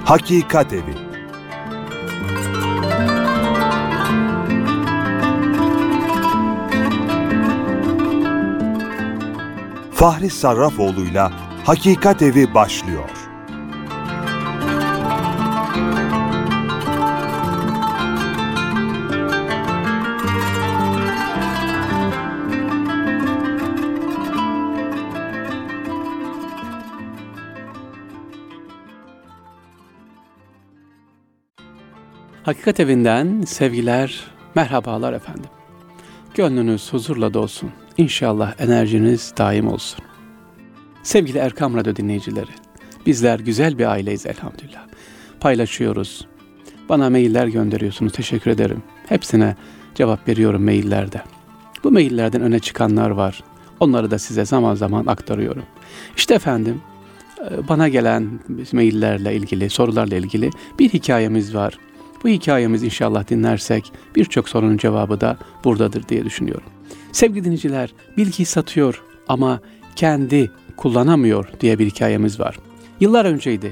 Hakikat Evi. Fahri Sarrafoğlu'yla Hakikat Evi başlıyor. Hakikat Evi'nden sevgiler, merhabalar efendim. Gönlünüz huzurla dolsun. İnşallah enerjiniz daim olsun. Sevgili Erkam Radyo dinleyicileri, bizler güzel bir aileyiz elhamdülillah. Paylaşıyoruz. Bana mailler gönderiyorsunuz, teşekkür ederim. Hepsine cevap veriyorum maillerde. Bu maillerden öne çıkanlar var. Onları da size zaman zaman aktarıyorum. İşte efendim, bana gelen maillerle ilgili, sorularla ilgili bir hikayemiz var. Bu hikayemizi inşallah dinlersek birçok sorunun cevabı da buradadır diye düşünüyorum. Sevgili dinleyiciler, bilgiyi satıyor ama kendi kullanamıyor diye bir hikayemiz var. Yıllar önceydi.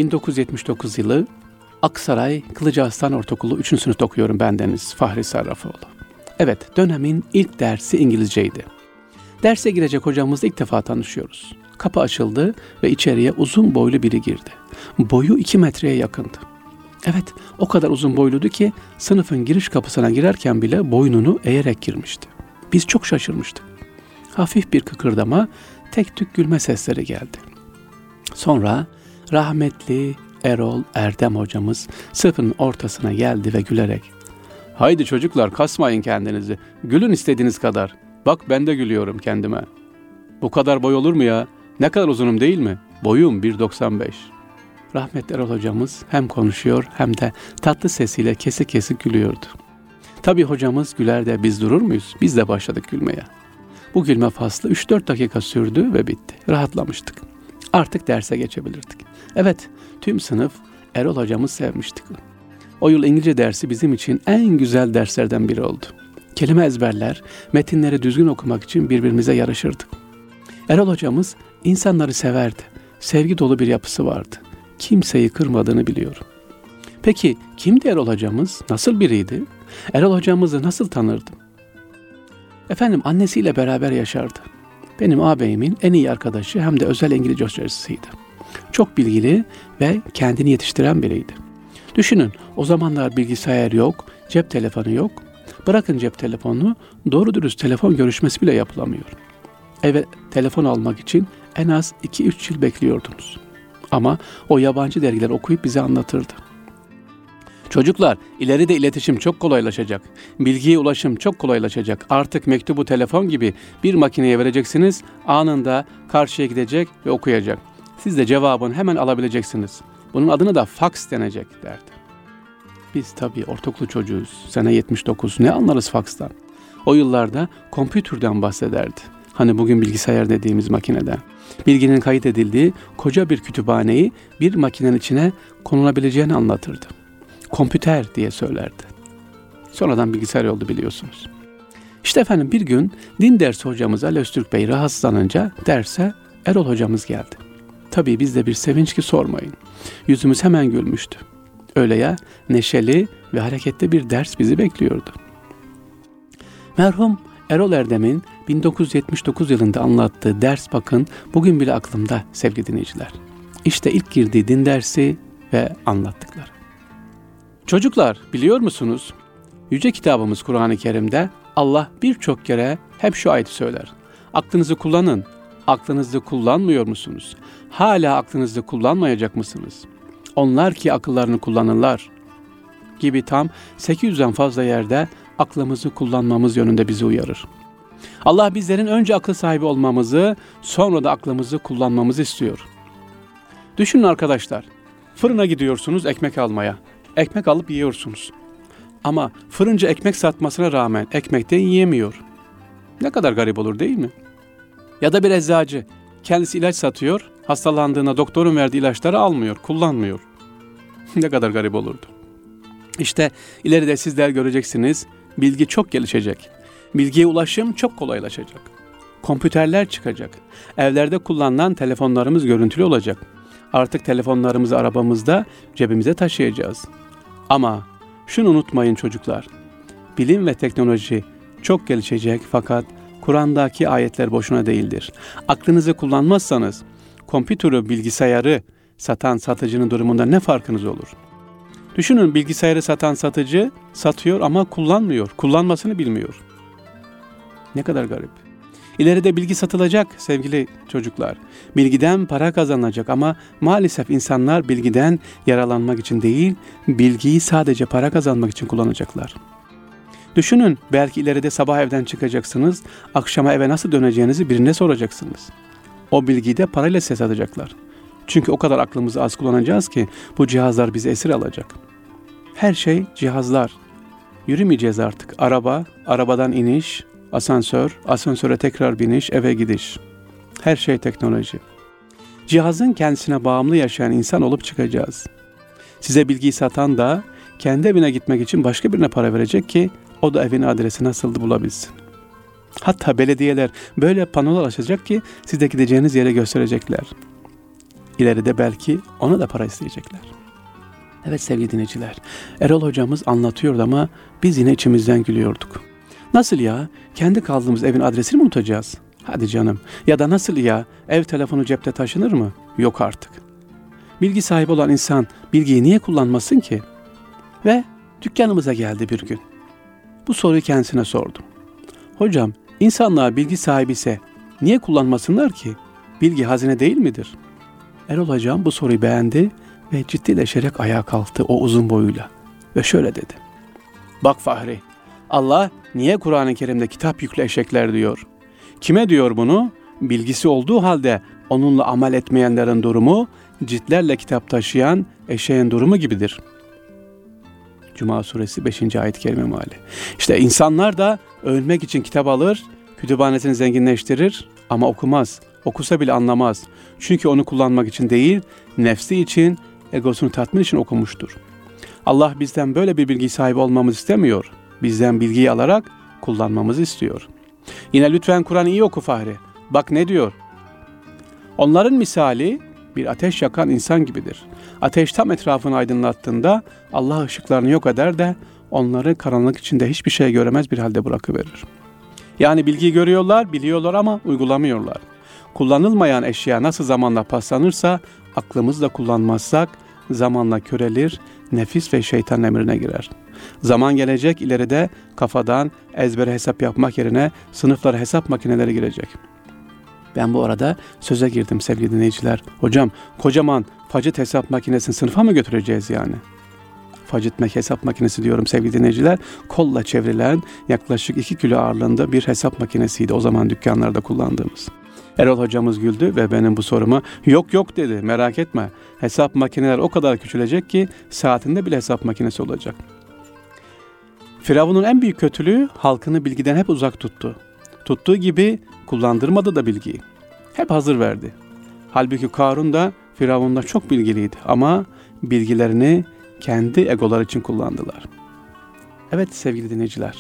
1979 yılı Aksaray Kılıçarslan Ortaokulu 3. sınıfta okuyorum bendeniz Fahri Sarrafoğlu. Evet, dönemin ilk dersi İngilizceydi. Derse girecek hocamızla ilk defa tanışıyoruz. Kapı açıldı ve içeriye uzun boylu biri girdi. Boyu 2 metreye yakındı. Evet, o kadar uzun boyluydu ki sınıfın giriş kapısına girerken bile boynunu eğerek girmişti. Biz çok şaşırmıştık. Hafif bir kıkırdama, tek tük gülme sesleri geldi. Sonra rahmetli Erol Erdem hocamız sınıfın ortasına geldi ve gülerek "Haydi çocuklar, kasmayın kendinizi, gülün istediğiniz kadar. Bak ben de gülüyorum kendime. Bu kadar boy olur mu ya? Ne kadar uzunum değil mi? Boyum 1.95. Rahmetli Erol hocamız hem konuşuyor hem de tatlı sesiyle kesik kesik gülüyordu. Tabii hocamız güler de biz durur muyuz? Biz de başladık gülmeye. Bu gülme faslı 3-4 dakika sürdü ve bitti. Rahatlamıştık. Artık derse geçebilirdik. Evet, tüm sınıf Erol hocamız sevmiştik. O yıl İngilizce dersi bizim için en güzel derslerden biri oldu. Kelime ezberler, metinleri düzgün okumak için birbirimize yarışırdık. Erol hocamız insanları severdi. Sevgi dolu bir yapısı vardı. Kimseyi kırmadığını biliyorum. Peki kimdi Erol hocamız? Nasıl biriydi? Erol hocamızı nasıl tanırdım? Efendim, annesiyle beraber yaşardı. Benim ağabeyimin en iyi arkadaşı hem de özel İngilizce hocasıydı. Çok bilgili ve kendini yetiştiren biriydi. Düşünün, o zamanlar bilgisayar yok, cep telefonu yok. Bırakın cep telefonunu, doğru dürüst telefon görüşmesi bile yapılamıyor. Eve telefon almak için en az 2-3 yıl bekliyordunuz. Ama o yabancı dergiler okuyup bize anlatırdı. Çocuklar, ileride iletişim çok kolaylaşacak. Bilgiye ulaşım çok kolaylaşacak. Artık mektubu telefon gibi bir makineye vereceksiniz. Anında karşıya gidecek ve okuyacak. Siz de cevabını hemen alabileceksiniz. Bunun adına da fax denecek derdi. Biz tabii ortaokul çocuğuyuz. Sene 79. Ne anlarız fakstan? O yıllarda kompütürden bahsederdi. Hani bugün bilgisayar dediğimiz makineden. Bilginin kayıt edildiği koca bir kütüphaneyi bir makinenin içine konulabileceğini anlatırdı. Kompüter diye söylerdi. Sonradan bilgisayar oldu biliyorsunuz. İşte efendim, bir gün din dersi hocamız Ali Öztürk Bey rahatsızlanınca derse Erol hocamız geldi. Tabii bizde bir sevinç ki sormayın. Yüzümüz hemen gülmüştü. Öyle ya, neşeli ve hareketli bir ders bizi bekliyordu. Merhum Erol Erdem'in 1979 yılında anlattığı ders bakın bugün bile aklımda sevgili dinleyiciler. İşte ilk girdiği din dersi ve anlattıkları. Çocuklar, biliyor musunuz? Yüce kitabımız Kur'an-ı Kerim'de Allah birçok kere hep şu ayeti söyler. Aklınızı kullanın. Aklınızı kullanmıyor musunuz? Hala aklınızı kullanmayacak mısınız? Onlar ki akıllarını kullanırlar gibi tam 800'den fazla yerde aklımızı kullanmamız yönünde bizi uyarır. Allah bizlerin önce akıl sahibi olmamızı, sonra da aklımızı kullanmamızı istiyor. Düşünün arkadaşlar, fırına gidiyorsunuz ekmek almaya. Ekmek alıp yiyorsunuz. Ama fırıncı ekmek satmasına rağmen ekmekten yiyemiyor. Ne kadar garip olur değil mi? Ya da bir eczacı, kendisi ilaç satıyor, hastalandığında doktorun verdiği ilaçları almıyor, kullanmıyor. Ne kadar garip olurdu. İşte ileride sizler göreceksiniz, bilgi çok gelişecek. Bilgiye ulaşım çok kolaylaşacak. Kompüterler çıkacak. Evlerde kullanılan telefonlarımız görüntülü olacak. Artık telefonlarımızı arabamızda, cebimize taşıyacağız. Ama şunu unutmayın çocuklar. Bilim ve teknoloji çok gelişecek fakat Kur'an'daki ayetler boşuna değildir. Aklınızı kullanmazsanız kompütürü, bilgisayarı satan satıcının durumunda ne farkınız olur? Düşünün, bilgisayarı satan satıcı satıyor ama kullanmıyor. Kullanmasını bilmiyor. Ne kadar garip. İleride bilgi satılacak sevgili çocuklar. Bilgiden para kazanılacak ama maalesef insanlar bilgiden yararlanmak için değil, bilgiyi sadece para kazanmak için kullanacaklar. Düşünün, belki ileride sabah evden çıkacaksınız, akşama eve nasıl döneceğinizi birine soracaksınız. O bilgiyi de parayla size satacaklar. Çünkü o kadar aklımızı az kullanacağız ki bu cihazlar bizi esir alacak. Her şey cihazlar. Yürümeyeceğiz artık. Araba, arabadan iniş, asansör, asansöre tekrar biniş, eve gidiş. Her şey teknoloji. Cihazın kendisine bağımlı yaşayan insan olup çıkacağız. Size bilgiyi satan da kendi evine gitmek için başka birine para verecek ki o da evin adresi nasıldı bulabilsin. Hatta belediyeler böyle panolar açacak ki siz de gideceğiniz yere gösterecekler. İleride belki ona da para isteyecekler. Evet sevgili dinleyiciler, Erol hocamız anlatıyordu ama biz yine içimizden gülüyorduk. Nasıl ya? Kendi kaldığımız evin adresini mi unutacağız? Hadi canım. Ya da nasıl ya? Ev telefonu cepte taşınır mı? Yok artık. Bilgi sahibi olan insan bilgiyi niye kullanmasın ki? Ve dükkanımıza geldi bir gün. Bu soruyu kendisine sordum. Hocam, insanlar bilgi sahibi ise niye kullanmasınlar ki? Bilgi hazine değil midir? Erol hocam bu soruyu beğendi ve ciddileşerek ayağa kalktı o uzun boyuyla. Ve şöyle dedi. Bak Fahri, Allah niye Kur'an-ı Kerim'de kitap yüklü eşekler diyor? Kime diyor bunu? Bilgisi olduğu halde onunla amel etmeyenlerin durumu, ciltlerle kitap taşıyan eşeğin durumu gibidir. Cuma suresi 5. ayet-i kerime meali. İşte insanlar da ölmek için kitap alır, kütüphanesini zenginleştirir ama okumaz. Okusa bile anlamaz. Çünkü onu kullanmak için değil, nefsi için, egosunu tatmin için okumuştur. Allah bizden böyle bir bilgi sahibi olmamızı istemiyor. Bizden bilgiyi alarak kullanmamızı istiyor. Yine lütfen Kur'an'ı iyi oku Fahri. Bak ne diyor? Onların misali bir ateş yakan insan gibidir. Ateş tam etrafını aydınlattığında Allah ışıklarını yok eder de onları karanlık içinde hiçbir şey göremez bir halde bırakıverir. Yani bilgiyi görüyorlar, biliyorlar ama uygulamıyorlar. Kullanılmayan eşya nasıl zamanla paslanırsa aklımızla kullanmazsak zamanla körelir, nefis ve şeytan emrine girer. Zaman gelecek, ileride kafadan ezbere hesap yapmak yerine sınıflara hesap makineleri girecek. Ben bu arada söze girdim sevgili dinleyiciler. Hocam, kocaman facit hesap makinesini sınıfa mı götüreceğiz yani? Facit hesap makinesi diyorum sevgili dinleyiciler. Kolla çevrilen yaklaşık 2 kilo ağırlığında bir hesap makinesiydi o zaman dükkanlarda kullandığımız. Erol hocamız güldü ve benim bu soruma yok dedi, merak etme. Hesap makineler o kadar küçülecek ki saatinde bile hesap makinesi olacak. Firavun'un en büyük kötülüğü halkını bilgiden hep uzak tuttu. Tuttuğu gibi kullandırmadı da bilgiyi. Hep hazır verdi. Halbuki Karun da Firavun'da çok bilgiliydi ama bilgilerini kendi egolar için kullandılar. Evet sevgili dinleyiciler.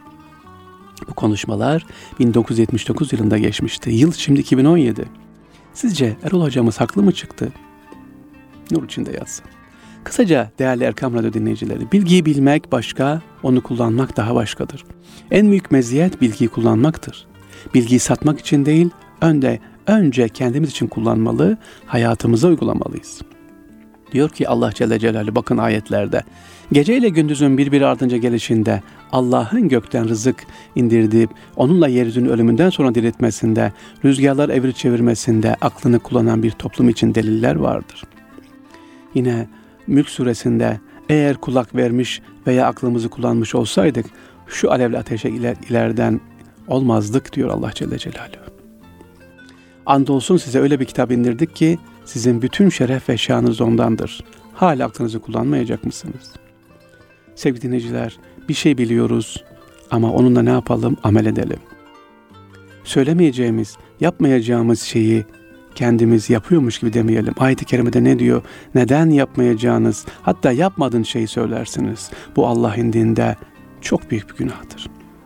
Bu konuşmalar 1979 yılında geçmişti. Yıl şimdi 2017. Sizce Erol hocamız haklı mı çıktı? Nur içinde yatsın. Kısaca değerli Erkam Radyo dinleyicileri, bilgiyi bilmek başka, onu kullanmak daha başkadır. En büyük meziyet bilgiyi kullanmaktır. Bilgiyi satmak için değil, önce kendimiz için kullanmalı, hayatımıza uygulamalıyız. Diyor ki Allah Celle Celaluhu bakın ayetlerde. Gece ile gündüzün birbiri ardınca gelişinde Allah'ın gökten rızık indirdiği, onunla yeryüzünü ölümünden sonra diriltmesinde, rüzgarlar evri çevirmesinde aklını kullanan bir toplum için deliller vardır. Yine Mülk suresinde eğer kulak vermiş veya aklımızı kullanmış olsaydık şu alevli ateşe ileriden olmazdık diyor Allah Celle Celaluhu. Andolsun size öyle bir kitap indirdik ki sizin bütün şeref ve şanınız ondandır. Hala aklınızı kullanmayacak mısınız? Sevgili dinleyiciler, bir şey biliyoruz ama onunla ne yapalım? Amel edelim. Söylemeyeceğimiz, yapmayacağımız şeyi kendimiz yapıyormuş gibi demeyelim. Ayet-i kerimede ne diyor? Neden yapmayacağınız, hatta yapmadığın şeyi söylersiniz. Bu Allah'ın dinde çok büyük bir günahtır.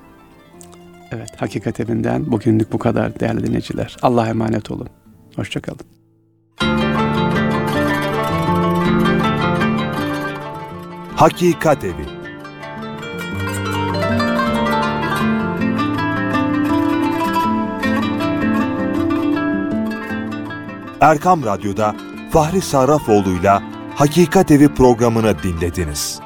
Evet, Hakikat Evi'nden bugünlük bu kadar değerli dinleyiciler. Allah'a emanet olun. Hoşça kalın. Hakikat Evi. Erkam Radyo'da Fahri Sarrafoğlu'yla Hakikat Evi programını dinlediniz.